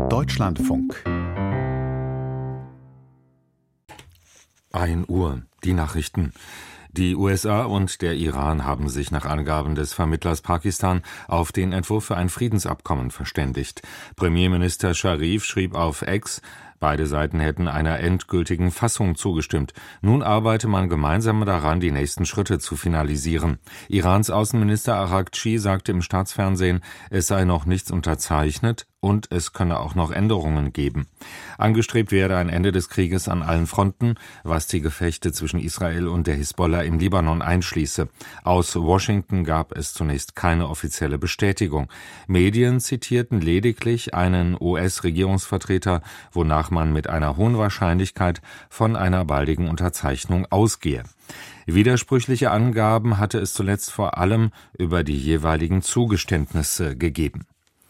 Deutschlandfunk. 1 Uhr, die Nachrichten. Die USA und der Iran haben sich nach Angaben des Vermittlers Pakistan auf den Entwurf für ein Friedensabkommen verständigt. Premierminister Scharif schrieb auf X, beide Seiten hätten einer endgültigen Fassung zugestimmt. Nun arbeite man gemeinsam daran, die nächsten Schritte zu finalisieren. Irans Außenminister Araghchi sagte im Staatsfernsehen, es sei noch nichts unterzeichnet und es könne auch noch Änderungen geben. Angestrebt werde ein Ende des Krieges an allen Fronten, was die Gefechte zwischen Israel und der Hisbollah im Libanon einschließe. Aus Washington gab es zunächst keine offizielle Bestätigung. Medien zitierten lediglich einen US-Regierungsvertreter, wonach man mit einer hohen Wahrscheinlichkeit von einer baldigen Unterzeichnung ausgehe. Widersprüchliche Angaben hatte es zuletzt vor allem über die jeweiligen Zugeständnisse gegeben.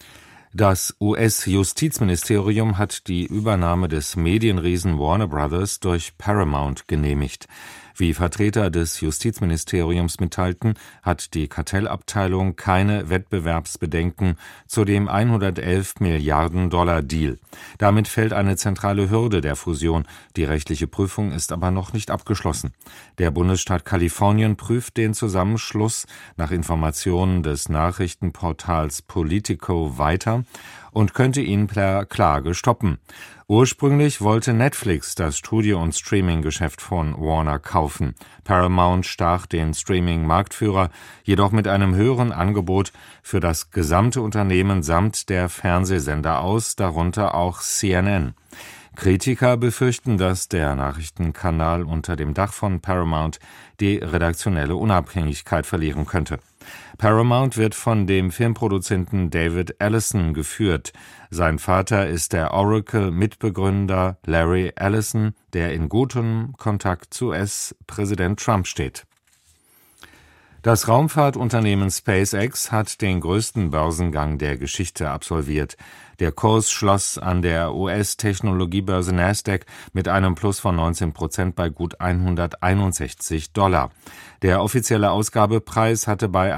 Das US-Justizministerium hat die Übernahme des Medienriesen Warner Brothers durch Paramount genehmigt. Wie Vertreter des Justizministeriums mitteilten, hat die Kartellabteilung keine Wettbewerbsbedenken zu dem $111 Milliarden Deal. Damit fällt eine zentrale Hürde der Fusion. Die rechtliche Prüfung ist aber noch nicht abgeschlossen. Der Bundesstaat Kalifornien prüft den Zusammenschluss nach Informationen des Nachrichtenportals Politico weiter und könnte ihn per Klage stoppen. Ursprünglich wollte Netflix das Studio- und Streaming-Geschäft von Warner kaufen. Paramount stach den Streaming-Marktführer jedoch mit einem höheren Angebot für das gesamte Unternehmen samt der Fernsehsender aus, darunter auch CNN. Kritiker befürchten, dass der Nachrichtenkanal unter dem Dach von Paramount die redaktionelle Unabhängigkeit verlieren könnte. Paramount wird von dem Filmproduzenten David Ellison geführt. Sein Vater ist der Oracle-Mitbegründer Larry Ellison, der in gutem Kontakt zu US-Präsident Trump steht. Das Raumfahrtunternehmen SpaceX hat den größten Börsengang der Geschichte absolviert. Der Kurs schloss an der US-Technologiebörse Nasdaq mit einem Plus von 19% bei gut $161. Der offizielle Ausgabepreis hatte bei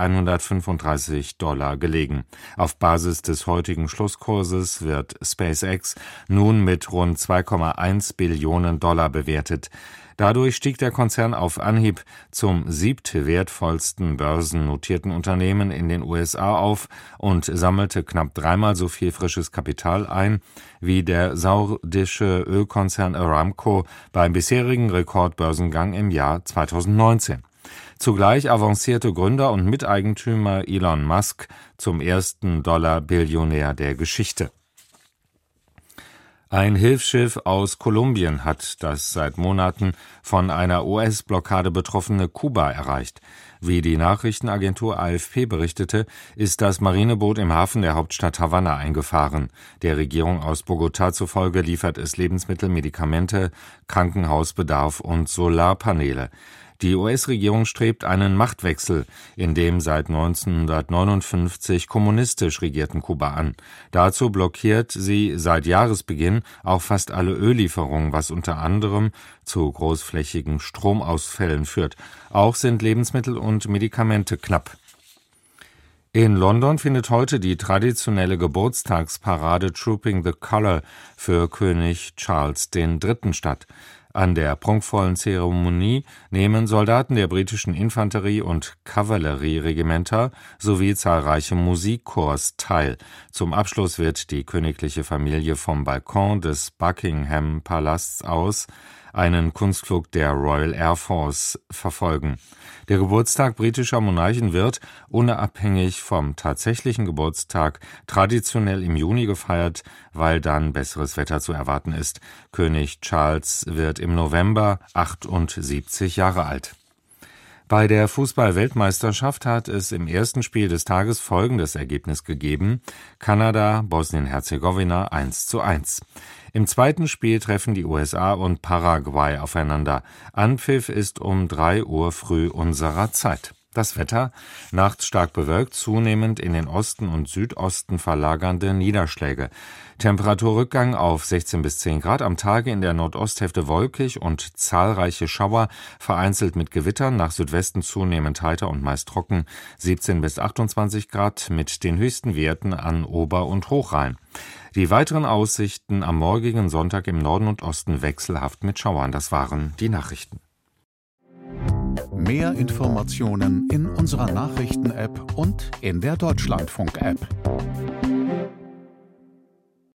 $135 gelegen. Auf Basis des heutigen Schlusskurses wird SpaceX nun mit rund $2,1 Billionen bewertet. Dadurch stieg der Konzern auf Anhieb zum siebtwertvollsten börsennotierten Unternehmen in den USA auf und sammelte knapp dreimal so viel frisches Kapital ein wie der saudische Ölkonzern Aramco beim bisherigen Rekordbörsengang im Jahr 2019. Zugleich avancierte Gründer und Miteigentümer Elon Musk zum ersten Dollar-Billionär der Geschichte. Ein Hilfsschiff aus Kolumbien hat das seit Monaten von einer US-Blockade betroffene Kuba erreicht. Wie die Nachrichtenagentur AFP berichtete, ist das Marineboot im Hafen der Hauptstadt Havanna eingefahren. Der Regierung aus Bogotá zufolge liefert es Lebensmittel, Medikamente, Krankenhausbedarf und Solarpaneele. Die US-Regierung strebt einen Machtwechsel in dem seit 1959 kommunistisch regierten Kuba an. Dazu blockiert sie seit Jahresbeginn auch fast alle Öllieferungen, was unter anderem zu großflächigen Stromausfällen führt. Auch sind Lebensmittel und Medikamente knapp. In London findet heute die traditionelle Geburtstagsparade Trooping the Colour für König Charles III. Statt. An der prunkvollen Zeremonie nehmen Soldaten der britischen Infanterie- und Kavallerieregimenter sowie zahlreiche Musikchors teil. Zum Abschluss wird die königliche Familie vom Balkon des Buckingham-Palasts aus einen Kunstflug der Royal Air Force verfolgen. Der Geburtstag britischer Monarchen wird, unabhängig vom tatsächlichen Geburtstag, traditionell im Juni gefeiert, weil dann besseres Wetter zu erwarten ist. König Charles wird im November 78 Jahre alt. Bei der Fußball-Weltmeisterschaft hat es im ersten Spiel des Tages folgendes Ergebnis gegeben: Kanada, Bosnien-Herzegowina 1:1. Im zweiten Spiel treffen die USA und Paraguay aufeinander. Anpfiff ist um 3 Uhr früh unserer Zeit. Das Wetter: nachts stark bewölkt, zunehmend in den Osten und Südosten verlagernde Niederschläge. Temperaturrückgang auf 16 bis 10 Grad, am Tage in der Nordosthälfte wolkig und zahlreiche Schauer, vereinzelt mit Gewittern, nach Südwesten zunehmend heiter und meist trocken, 17 bis 28 Grad mit den höchsten Werten an Ober- und Hochrhein. Die weiteren Aussichten am morgigen Sonntag im Norden und Osten wechselhaft mit Schauern. Das waren die Nachrichten. Mehr Informationen in unserer Nachrichten-App und in der Deutschlandfunk-App.